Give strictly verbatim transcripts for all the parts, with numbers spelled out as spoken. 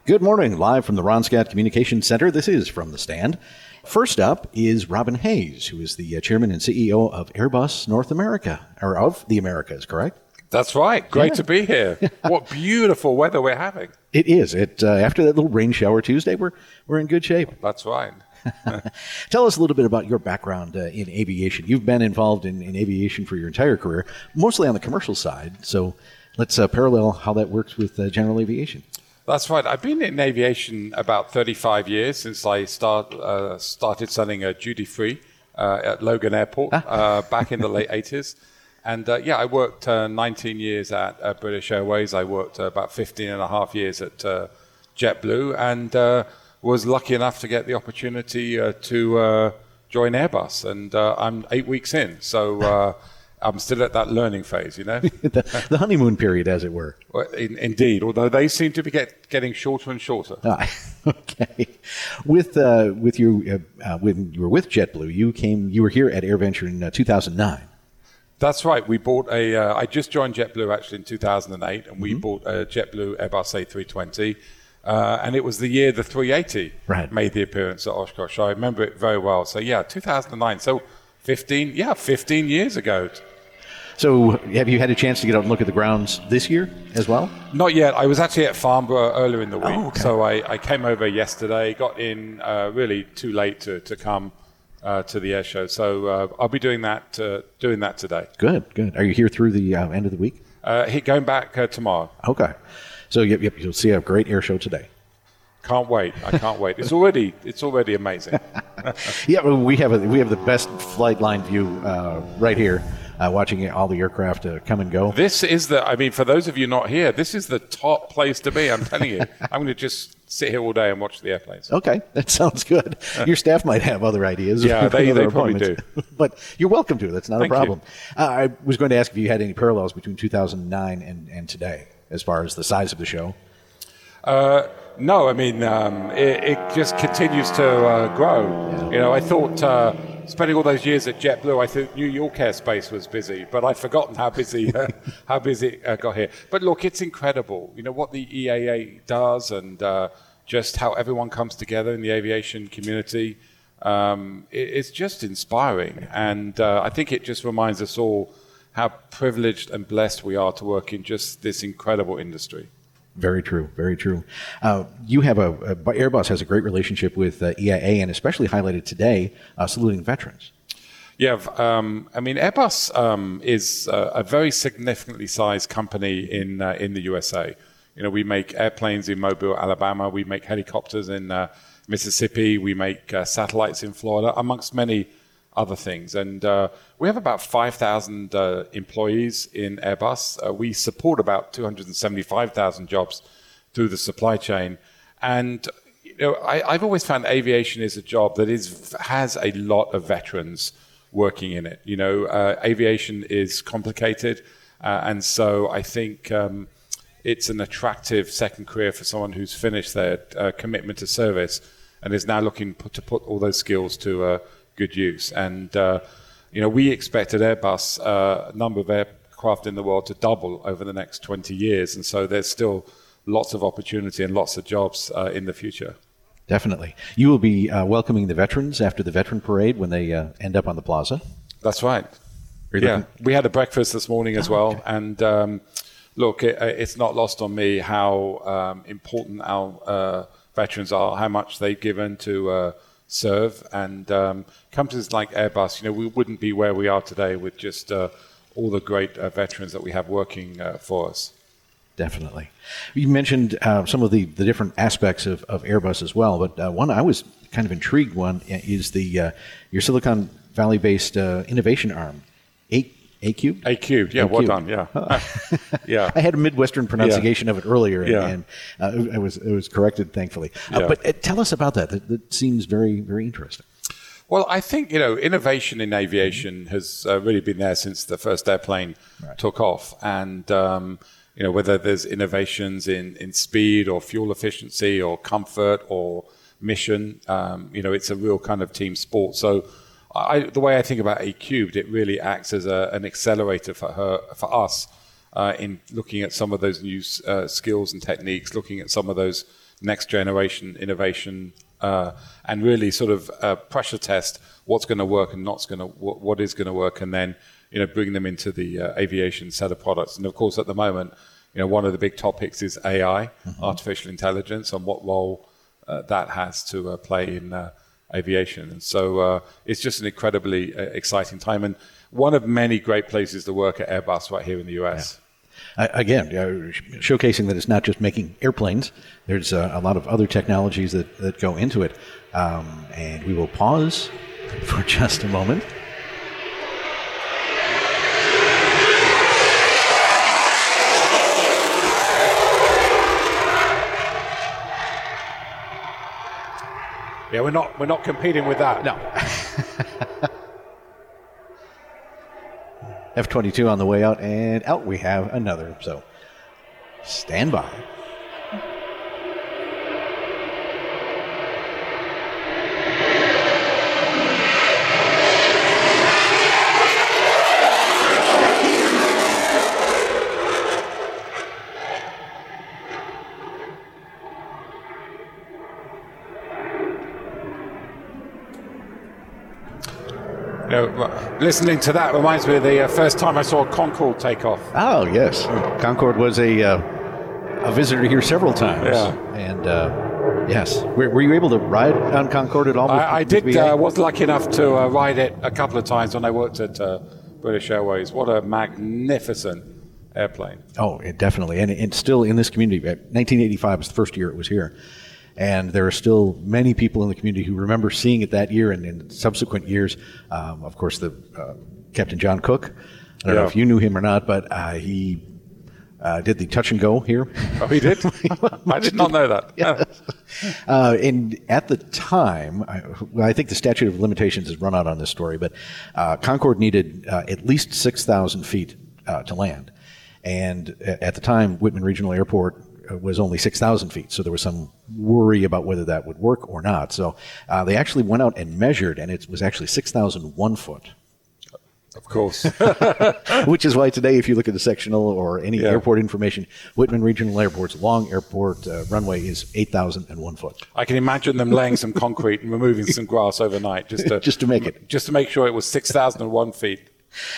Good morning, live from the Ron Scott Communications Center. This is From the Stand. First up is Robin Hayes, who is the uh, chairman and C E O of Airbus North America, or of the Americas, correct? That's right. Great Yeah. to be here. What beautiful weather we're having. It is. It uh, after that little rain shower Tuesday, we're we're in good shape. That's right. Tell us a little bit about your background uh, in aviation. You've been involved in, in aviation for your entire career, mostly on the commercial side. So let's uh, parallel how that works with uh, general aviation. That's right. I've been in aviation about thirty-five years since I start, uh, started selling a duty-free uh, at Logan Airport uh, back in the late eighties. And uh, yeah, I worked uh, nineteen years at uh, British Airways. I worked uh, about fifteen and a half years at uh, JetBlue, and uh, was lucky enough to get the opportunity uh, to uh, join Airbus. And uh, I'm eight weeks in, so uh, I'm still at that learning phase, you know? the, the honeymoon period, as it were. Well, in, indeed, although they seem to be get, getting shorter and shorter. Ah, okay. With uh, with you uh, uh, when you were with JetBlue, you came. You were here at AirVenture in uh, two thousand nine. That's right. We bought a. Uh, I just joined JetBlue actually in two thousand eight, and we mm-hmm. bought a JetBlue Airbus A three twenty, uh, and it was the year the three eighty right. made the appearance at Oshkosh. I remember it very well. So yeah, two thousand nine. So fifteen. Yeah, fifteen years ago. So have you had a chance to get out and look at the grounds this year as well? Not yet. I was actually at Farnborough earlier in the week. Oh, okay. So I, I came over yesterday, got in uh, really too late to, to come uh, to the air show. So uh, I'll be doing that uh, doing that today. Good, good. Are you here through the uh, end of the week? Uh, going back uh, tomorrow. Okay. So yep, yep, you'll see a great air show today. Can't wait. I can't wait. It's already it's already amazing. Yeah, well, we have a, we have the best flight line view uh, right here. Uh, watching all the aircraft uh, come and go. This is the, I mean, for those of you not here, this is the top place to be, I'm telling you. I'm going to just sit here all day and watch the airplanes. Okay, that sounds good. Your staff might have other ideas. Yeah, they, they probably do. But you're welcome to. That's not Thank a problem. Uh, I was going to ask if you had any parallels between two thousand nine and, and today, as far as the size of the show. Uh, no, I mean, um, it, it just continues to uh, grow. Yeah. You know, I thought... Uh, Spending all those years at JetBlue, I thought New York airspace was busy, but I'd forgotten how busy uh, how busy it uh, got here. But look, it's incredible, you know, what the E A A does and uh, just how everyone comes together in the aviation community. Um, it, it's just inspiring, and uh, I think it just reminds us all how privileged and blessed we are to work in just this incredible industry. Very true, very true. Uh, you have a, a, Airbus has a great relationship with uh, E I A, and especially highlighted today, uh, saluting veterans. Yeah, um, I mean, Airbus um, is uh, a very significantly sized company in uh, in the U S A. You know, we make airplanes in Mobile, Alabama. We make helicopters in uh, Mississippi. We make uh, satellites in Florida, amongst many other things. And uh, we have about five thousand uh, employees in Airbus. Uh, we support about two hundred seventy-five thousand jobs through the supply chain. And you know, I, I've always found aviation is a job that is has a lot of veterans working in it. You know, uh, aviation is complicated. Uh, and so I think um, it's an attractive second career for someone who's finished their uh, commitment to service and is now looking put, to put all those skills to uh, good use. And, uh, you know, we expect at Airbus uh, a number of aircraft in the world to double over the next twenty years. And so there's still lots of opportunity and lots of jobs uh, in the future. Definitely. You will be uh, welcoming the veterans after the veteran parade when they uh, end up on the plaza. That's right. Yeah, we had a breakfast this morning as well. Okay. And um, look, it, it's not lost on me how um, important our uh, veterans are, how much they've given to uh, serve. And um, companies like Airbus, you know, we wouldn't be where we are today with just uh, all the great uh, veterans that we have working uh, for us. Definitely. You mentioned uh, some of the, the different aspects of, of Airbus as well, but uh, one I was kind of intrigued one is the uh, your Silicon Valley-based uh, innovation arm, A A-Cubed? A-Cubed, yeah, well done, yeah. yeah. I had a Midwestern pronunciation yeah. of it earlier, and, yeah. and uh, it was it was corrected, thankfully. Uh, yeah. But uh, tell us about that. that. That seems very, very interesting. Well, I think, you know, innovation in aviation has uh, really been there since the first airplane right. took off. And, um, you know, whether there's innovations in, in speed or fuel efficiency or comfort or mission, um, you know, it's a real kind of team sport. So I, the way I think about A-Cubed, it really acts as a, an accelerator for her, for us uh, in looking at some of those new uh, skills and techniques, looking at some of those next generation innovation, uh, and really sort of uh, pressure test what's going to work and not going to what, what is going to work, and then you know bring them into the uh, aviation set of products. And of course, at the moment, you know one of the big topics is A I, mm-hmm. artificial intelligence, and what role uh, that has to uh, play in uh, aviation. And so uh, it's just an incredibly uh, exciting time, and one of many great places to work at Airbus right here in the U S. Yeah. Uh, again, uh, showcasing that it's not just making airplanes. There's uh, a lot of other technologies that, that go into it. Um, and we will pause for just a moment. Yeah, we're not we're not competing with that. No. F twenty-two on the way out, and out we have another. So stand by. You know, listening to that reminds me of the uh, first time I saw Concorde take off. Oh, yes. Concorde was a uh, a visitor here several times. Yeah. And, uh, yes. Were, were you able to ride on Concorde at all? I, I did. Uh, was lucky enough to uh, ride it a couple of times when I worked at uh, British Airways. What a magnificent airplane. Oh, it definitely. And it's still in this community. nineteen eighty-five was the first year it was here. And there are still many people in the community who remember seeing it that year and in subsequent years. Um, of course, the uh, Captain John Cook. I don't yeah. know if you knew him or not, but uh, he uh, did the touch and go here. Oh, he did? I did not know that. Yeah. uh, and at the time, I, well, I think the statute of limitations has run out on this story, but uh, Concorde needed uh, at least six thousand feet uh, to land. And at the time, Whitman Regional Airport was only six thousand feet, so there was some worry about whether that would work or not. So uh, they actually went out and measured, and it was actually six thousand one foot. Of course. Which is why today, if you look at the sectional or any yeah. airport information, Whitman Regional Airport's long airport uh, runway is eight thousand one foot. I can imagine them laying some concrete and removing some grass overnight just to, just to make it. Just to make sure it was six thousand one feet.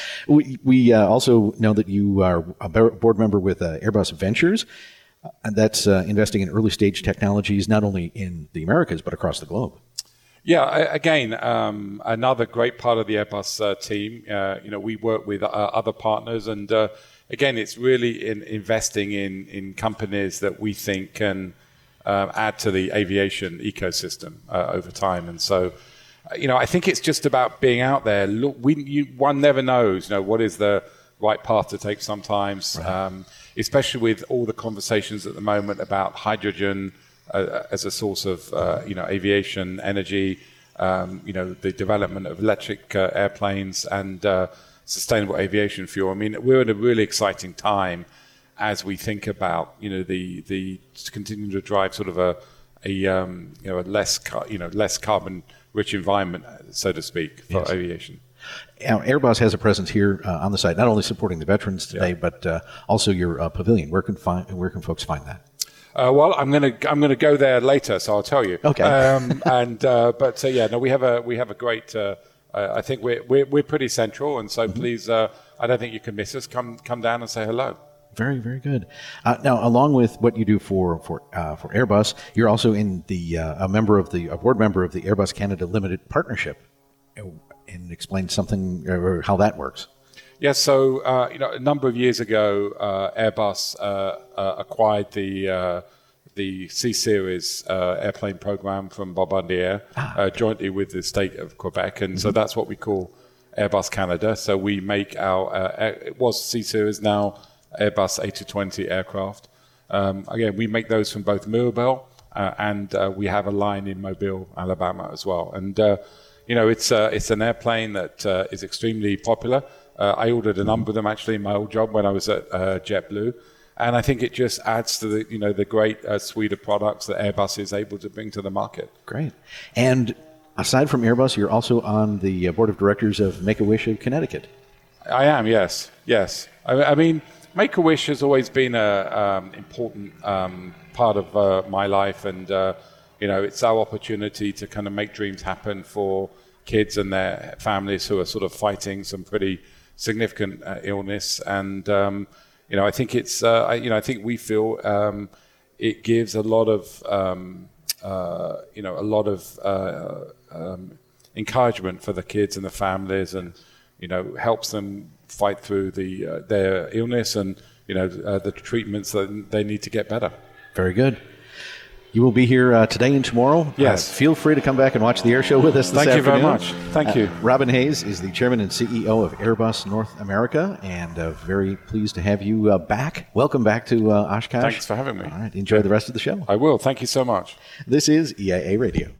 We, we uh, also know that you are a board member with uh, Airbus Ventures. And that's uh, investing in early stage technologies, not only in the Americas, but across the globe. Yeah, again, um, another great part of the Airbus uh, team. Uh, you know, we work with uh, other partners, and uh, again, it's really in investing in, in companies that we think can uh, add to the aviation ecosystem uh, over time. And so, you know, I think it's just about being out there. Look, we, you, one never knows, you know, what is the right path to take sometimes. Right. Um, especially with all the conversations at the moment about hydrogen uh, as a source of, uh, you know, aviation energy, um, you know, the development of electric uh, airplanes and uh, sustainable aviation fuel. I mean, we're in a really exciting time as we think about, you know, the the continuing to drive sort of a a um, you know a less car, you know less carbon rich environment, so to speak, for yes. aviation. Now, Airbus has a presence here uh, on the site, not only supporting the veterans today, yeah. but uh, also your uh, pavilion. Where can find where can folks find that? Uh, well, I'm gonna I'm gonna go there later, so I'll tell you. Okay. Um, and uh, but uh, yeah, no, we have a we have a great. Uh, uh, I think we're, we're we're pretty central, and so mm-hmm. please, uh, I don't think you can miss us. Come come down and say hello. Very, very good. Uh, now, along with what you do for for uh, for Airbus, you're also in the uh, a member of the a board member of the Airbus Canada Limited Partnership. And explain something or how that works. Yes, yeah, so uh, you know, a number of years ago, uh, Airbus uh, uh, acquired the uh, the C Series uh, airplane program from Bombardier ah, okay. uh, jointly with the state of Quebec, and mm-hmm. so that's what we call Airbus Canada. So we make our uh, air, it was C Series, now Airbus A two twenty aircraft. Um, again, we make those from both Mirabel uh, and uh, we have a line in Mobile, Alabama as well, and. Uh, You know, it's uh, it's an airplane that uh, is extremely popular. Uh, I ordered a number of them actually in my old job when I was at uh, JetBlue, and I think it just adds to the you know the great uh, suite of products that Airbus is able to bring to the market. Great. And aside from Airbus, you're also on the board of directors of Make-A-Wish of Connecticut. I am, yes, yes. I, I mean, Make-A-Wish has always been a um, important um, part of uh, my life, and uh, you know, it's our opportunity to kind of make dreams happen for kids and their families who are sort of fighting some pretty significant uh, illness. And um, you know, I think it's uh, I, you know, I think we feel um, it gives a lot of um, uh, you know, a lot of uh, um, encouragement for the kids and the families, and you know, helps them fight through the uh, their illness and you know uh, the treatments that they need to get better. Very good. You will be here uh, today and tomorrow. Yes. Uh, feel free to come back and watch the air show with us this Thank you very afternoon. much. Thank Uh, you. Robin Hayes is the chairman and C E O of Airbus North America, and uh, very pleased to have you uh, back. Welcome back to uh, Oshkosh. Thanks for having me. All right. Enjoy the rest of the show. I will. Thank you so much. This is E I A Radio.